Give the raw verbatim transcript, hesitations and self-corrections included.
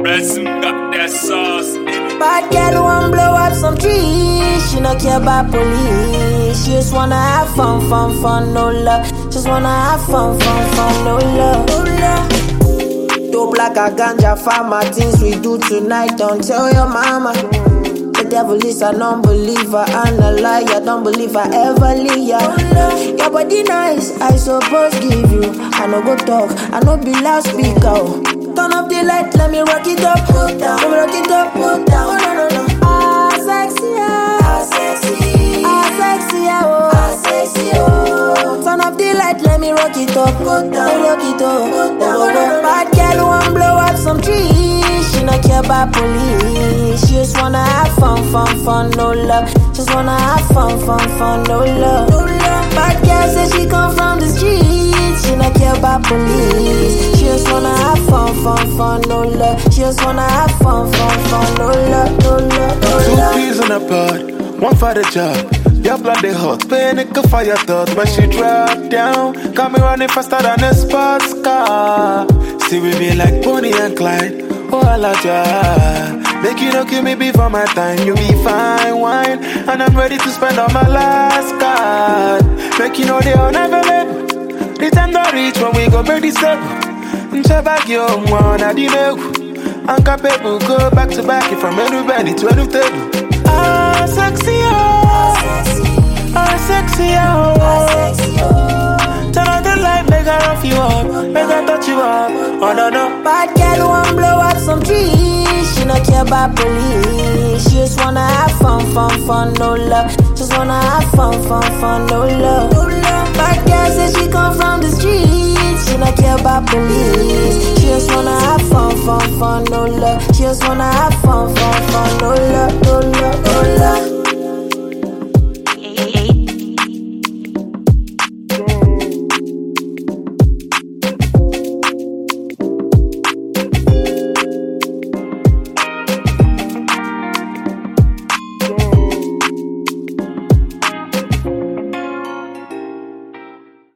Person got that sauce. Bad girl wanna blow up some trees. She no care about police. She just wanna have fun, fun, fun, no love. Just wanna have fun, fun, fun, no love. No love. Dope like a ganja farmer. Things we do tonight, don't tell your mama. The devil is an unbeliever and a liar. Don't believe I ever leave ya. Your body nice, I suppose give you. I no go talk, I no be loudspeaker. Turn up the light, let me rock it up. Put down, let me rock it up. Put down, oh, no, no, no. Ah, sexy, ah, sexy, ah, sexy, oh, ah, sexy, oh. Turn up the light, let me rock it up. Put down, let me rock it up. Put down, oh, no, no. Bad girl wanna blow up some trees. She no care about police. She just wanna have fun, fun, fun, no love. Just wanna have fun, fun, fun, no love. No love. Bad girl say she come from the streets. She no care about police. She just wanna have fun, fun, fun, no love. She just wanna have fun, fun, fun, no love, no love, no love. Two peas in a pod, one for the job. Your blood they hot, pain it could fire thoughts. When she drop down, got me running faster than a sports car. See we be like Bonnie and Clyde. Oh I love ya. Make you no kill me before my time. You be fine wine, and I'm ready to spend all my last card. Make you know they all never live. The time don't reach when we go break this up. Nchaba yo mwana di meku. Anka people go back to back from everybody to every table. Ah sexy oh, ah sexy oh. Turn on the light, make her rough you up, make her touch you up. Oh no no. Bad girl wanna blow up some trees. She no care about police. She just wanna have fun, fun, fun, no love. Just wanna have fun, fun, fun, no love. No love. Bad girl say she come from the streets. She no care about police. She just wanna have fun, fun, fun, no love. She just wanna have fun, fun, fun, no love.